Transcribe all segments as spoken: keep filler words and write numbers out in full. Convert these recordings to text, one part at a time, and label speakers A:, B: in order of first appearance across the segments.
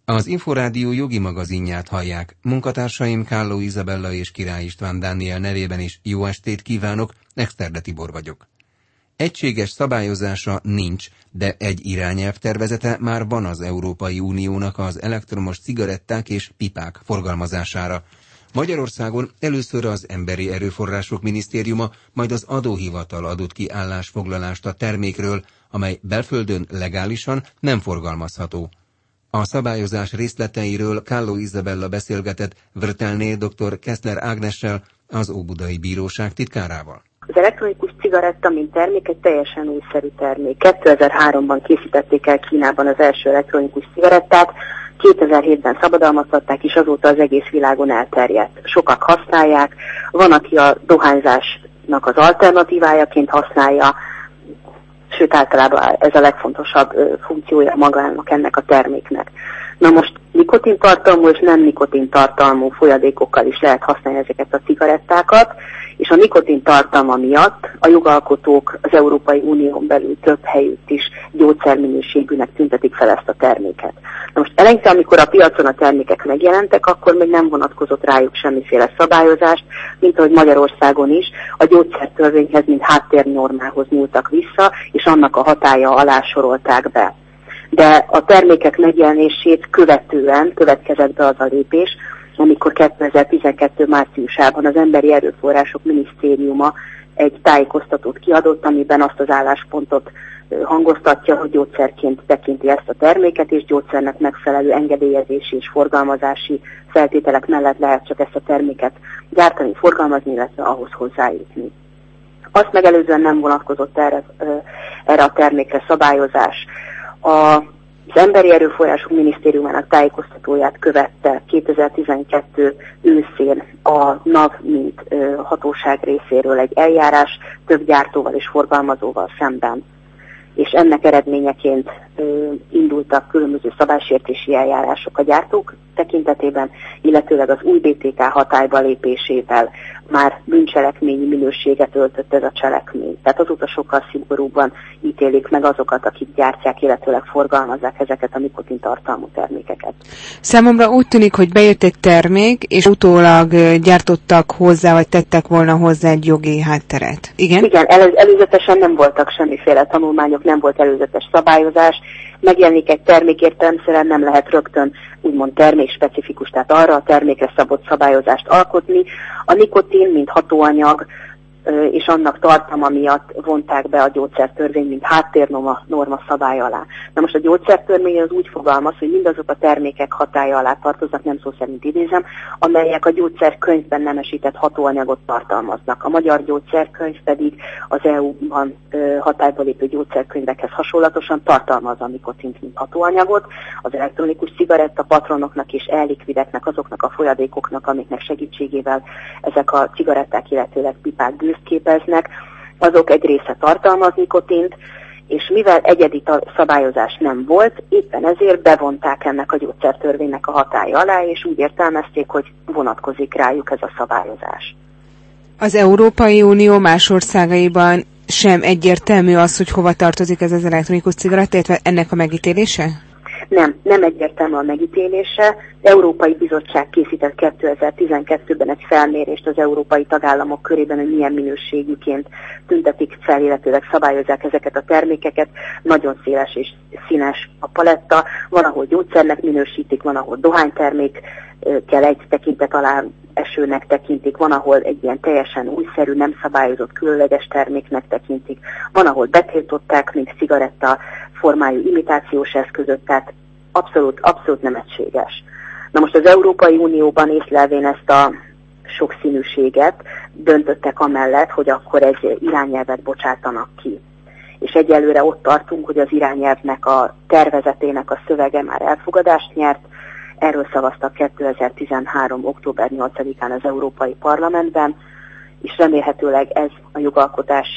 A: Az Inforádió jogi magazinját hallják. Munkatársaim Kálló Izabella és Király István Dániel nevében is jó estét kívánok, Exterde Tibor vagyok. Egységes szabályozása nincs, de egy irányelv tervezete már van az Európai Uniónak az elektromos cigaretták és pipák forgalmazására. Magyarországon először az Emberi Erőforrások Minisztériuma, majd az Adóhivatal adott ki állásfoglalást a termékről, amely belföldön legálisan nem forgalmazható. A szabályozás részleteiről Kálló Izabella beszélgetett Vrtelné dr. Keszler Ágnessel, az Óbudai Bíróság titkárával.
B: Az elektronikus cigaretta, mint termék, egy teljesen újszerű termék. kétezer-háromban készítették el Kínában az első elektronikus cigarettát, kétezer-hétben szabadalmaztatták, és azóta az egész világon elterjedt. Sokak használják, van, aki a dohányzásnak az alternatívájaként használja, sőt általában ez a legfontosabb ö, funkciója magának ennek a terméknek. Na most nikotintartalmú és nem nikotintartalmú folyadékokkal is lehet használni ezeket a cigarettákat, és a nikotintartalma miatt a jogalkotók az Európai Unión belül több helyütt is gyógyszerminőségűnek tüntetik fel ezt a terméket. Na most eleinte, amikor a piacon a termékek megjelentek, akkor még nem vonatkozott rájuk semmiféle szabályozást, mint ahogy Magyarországon is a gyógyszertörvényhez, mint háttérnormához nyúltak vissza, és annak a hatálya alá sorolták be. De a termékek megjelenését követően következett be az a lépés, amikor kétezer-tizenkettő márciusában az Emberi Erőforrások Minisztériuma egy tájékoztatót kiadott, amiben azt az álláspontot hangoztatja, hogy gyógyszerként tekinti ezt a terméket, és gyógyszernek megfelelő engedélyezési és forgalmazási feltételek mellett lehet csak ezt a terméket gyártani, forgalmazni, illetve ahhoz hozzájutni. Azt megelőzően nem vonatkozott erre, erre a termékre szabályozás. A Az Emberi Erőforrások Minisztériumának tájékoztatóját követte kétezer-tizenkettő őszén a NAV, mint hatóság részéről egy eljárás több gyártóval és forgalmazóval szemben. És ennek eredményeként ö, indultak különböző szabálysértési eljárások a gyártók tekintetében, illetőleg az új bé té ká hatályba lépésével már bűncselekményi minőséget öltött ez a cselekmény. Tehát azóta sokkal szigorúbban ítélik meg azokat, akik gyártják, illetőleg forgalmazzák ezeket a nikotintartalmú termékeket.
C: Számomra úgy tűnik, hogy bejött egy termék, és utólag gyártottak hozzá, vagy tettek volna hozzá egy jogi hátteret. Igen?
B: Igen, el- előzetesen nem voltak semmiféle tanulmányok, nem volt előzetes szabályozás. Megjelenik egy termék, értelemszerűen nem lehet rögtön úgymond termékspecifikus, tehát arra a termékre szabott szabályozást alkotni. A nikotin, mint hatóanyag, és annak tartalma miatt vonták be a gyógyszertörvény, mint háttérnorma norma szabály alá. Na most a gyógyszertörvény az úgy fogalmaz, hogy mindazok a termékek hatálya alá tartoznak, nem szó szerint idézem, amelyek a gyógyszerkönyvben nemesített hatóanyagot tartalmaznak. A magyar gyógyszerkönyv pedig az é u-ban hatályba lépő gyógyszerkönyvekhez hasonlatosan tartalmazza a nikotint, mint hatóanyagot. Az elektronikus cigaretta patronoknak és ellikvideknek, azoknak a folyadékoknak, amiknek segítségével ezek a cigaretták, illetőleg pipák bűzt képeznek, azok egy része tartalmaz nikotint, és mivel egyedi szabályozás nem volt, éppen ezért bevonták ennek a gyógyszertörvénynek a hatálya alá, és úgy értelmezték, hogy vonatkozik rájuk ez a szabályozás.
C: Az Európai Unió más országaiban sem egyértelmű az, hogy hova tartozik ez az elektronikus cigaretta, illetve ennek a megítélése?
B: Nem, nem egyértelmű a megítélése. Európai Bizottság készített kétezer-tizenkettőben egy felmérést az európai tagállamok körében, hogy milyen minőségűként tüntetik fel, illetőleg szabályozzák ezeket a termékeket. Nagyon széles és színes a paletta. Van, ahol gyógyszernek minősítik, van, ahol dohánytermékkel egy tekintet alá esőnek tekintik, van, ahol egy ilyen teljesen újszerű, nem szabályozott, különleges terméknek tekintik, van, ahol betiltották, mint cigaretta formájú imitációs eszközöt, tehát abszolút, abszolút nem egységes. Na most az Európai Unióban észlelvén ezt a sokszínűséget döntöttek amellett, hogy akkor egy irányelvet bocsátanak ki. És egyelőre ott tartunk, hogy az irányelvnek a tervezetének a szövege már elfogadást nyert, erről szavaztak kétezer-tizenhárom. október nyolcadikán az Európai Parlamentben, és remélhetőleg ez a jogalkotási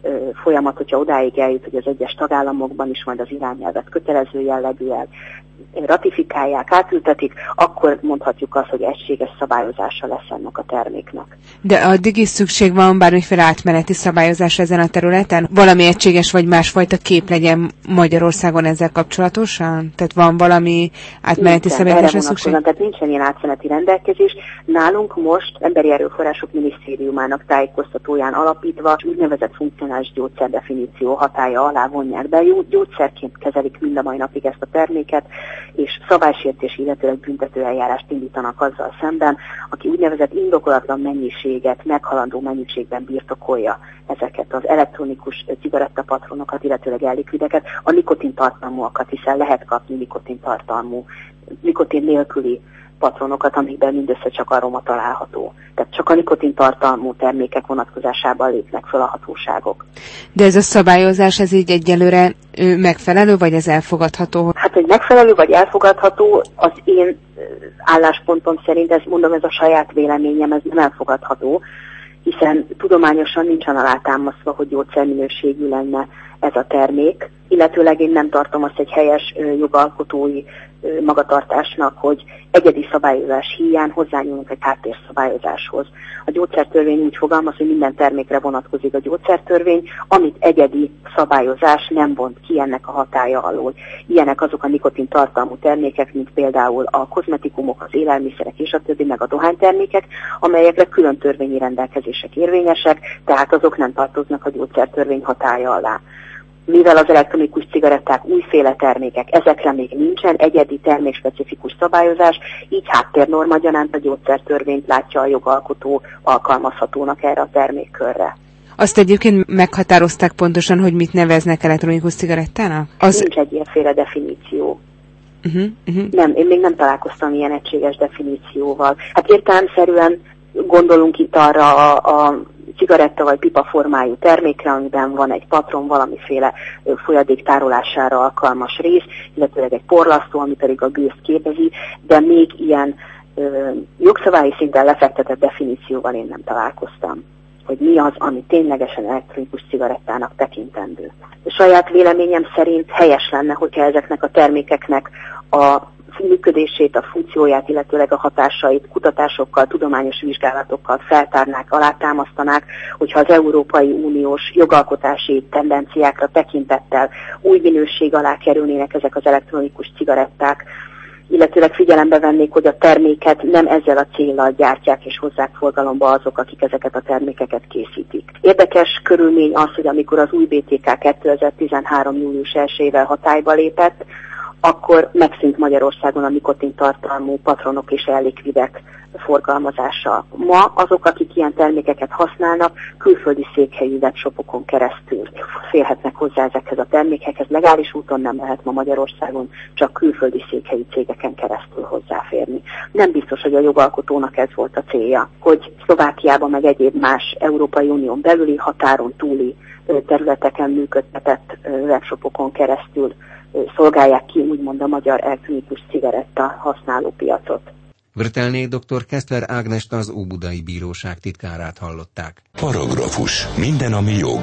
B: folyamat, hogyha odáig eljut, hogy az egyes tagállamokban is majd az irányelvet kötelező jellegűen ratifikálják, átültetik, akkor mondhatjuk azt, hogy egységes szabályozása lesz ennek a terméknek.
C: De addig is szükség van bármiféle átmeneti szabályozás ezen a területen? Valami egységes vagy másfajta kép legyen Magyarországon ezzel kapcsolatosan? Tehát van valami átmeneti szabályozásra szükség?
B: Tehát nincsen ilyen átmeneti rendelkezés. Nálunk most Emberi Erőforrások Minisztériumának tájékoztatóján alapítva úgynevezett funkcionális gyógyszer definíció hatálya alá vonják be. Gyógyszerként kezelik mind a mai napig ezt a terméket, és szabálysértés, illetőleg büntető eljárást indítanak azzal szemben, aki úgynevezett indokolatlan mennyiséget, meghalandó mennyiségben birtokolja ezeket az elektronikus cigarettapatronokat, illetőleg ellikvideket, a nikotintartalmúakat, hiszen lehet kapni nikotintartalmú, nikotin nélküli patronokat, amikben mindössze csak aroma található. Tehát csak a nikotintartalmú termékek vonatkozásában lépnek fel a hatóságok.
C: De ez a szabályozás, ez így egyelőre megfelelő, vagy ez elfogadható?
B: Hát, hogy megfelelő vagy elfogadható, az én álláspontom szerint, ezt mondom, ez a saját véleményem, ez nem elfogadható, hiszen tudományosan nincsen alátámasztva, hogy gyógyszerminőségű lenne ez a termék, illetőleg én nem tartom azt egy helyes jogalkotói magatartásnak, hogy egyedi szabályozás híján hozzányúlunk egy háttérszabályozáshoz. A gyógyszertörvény úgy fogalmaz, hogy minden termékre vonatkozik a gyógyszertörvény, amit egyedi szabályozás nem vont ki ennek a hatálya alól. Ilyenek azok a nikotintartalmú termékek, mint például a kozmetikumok, az élelmiszerek és a többi, meg a dohánytermékek, amelyekre külön törvényi rendelkezések érvényesek, tehát azok nem tartoznak a gyógyszertörvény hatálya alá. Mivel az elektronikus cigaretták újféle termékek, ezekre még nincsen egyedi termékspecifikus szabályozás, így háttérnorma gyanánt a gyógyszertörvényt látja a jogalkotó alkalmazhatónak erre a termékkörre.
C: Azt egyébként meghatározták pontosan, hogy mit neveznek elektronikus cigarettának?
B: Az... Nincs egy ilyenféle definíció.
C: Uh-huh, uh-huh.
B: Nem, én még nem találkoztam ilyen egységes definícióval. Hát értelemszerűen gondolunk itt arra a, a cigaretta vagy pipa formájú termékre, amiben van egy patron, valamiféle folyadék tárolására alkalmas rész, illetőleg egy porlasztó, ami pedig a gőzt képezi, de még ilyen ö, jogszabályi szinten lefektetett definícióval én nem találkoztam, hogy mi az, ami ténylegesen elektronikus cigarettának tekintendő. A saját véleményem szerint helyes lenne, hogyha ezeknek a termékeknek a működését, a funkcióját, illetőleg a hatásait kutatásokkal, tudományos vizsgálatokkal feltárnák, alátámasztanák, hogyha az Európai Uniós jogalkotási tendenciákra tekintettel új minőség alá kerülnének ezek az elektronikus cigaretták, illetőleg figyelembe vennék, hogy a terméket nem ezzel a céllal gyártják és hozzák forgalomba azok, akik ezeket a termékeket készítik. Érdekes körülmény az, hogy amikor az új bé té ká kétezer-tizenhárom. július elsejével hatályba lépett, akkor megszűnt Magyarországon a nikotintartalmú patronok és ellikvidek forgalmazása. Ma azok, akik ilyen termékeket használnak, külföldi székhelyű webshopokon keresztül férhetnek hozzá ezekhez a termékekhez. Legális úton nem lehet ma Magyarországon, csak külföldi székhelyű cégeken keresztül hozzáférni. Nem biztos, hogy a jogalkotónak ez volt a célja, hogy Szlovákiában meg egyéb más Európai Unión belüli, határon túli területeken működtetett webshopokon keresztül szolgálják ki úgymond a magyar elektronikus cigaretta használó piacot.
A: Vrtelné dr. Keszler Ágnest, az Óbudai Bíróság titkárát hallották.
D: Paragrafus. Minden, ami jog.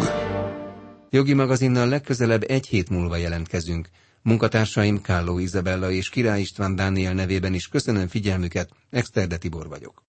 A: Jogi magazinnal legközelebb egy hét múlva jelentkezünk. Munkatársaim Kálló Izabella és Király István Dániel nevében is köszönöm figyelmüket, Exterde Tibor vagyok.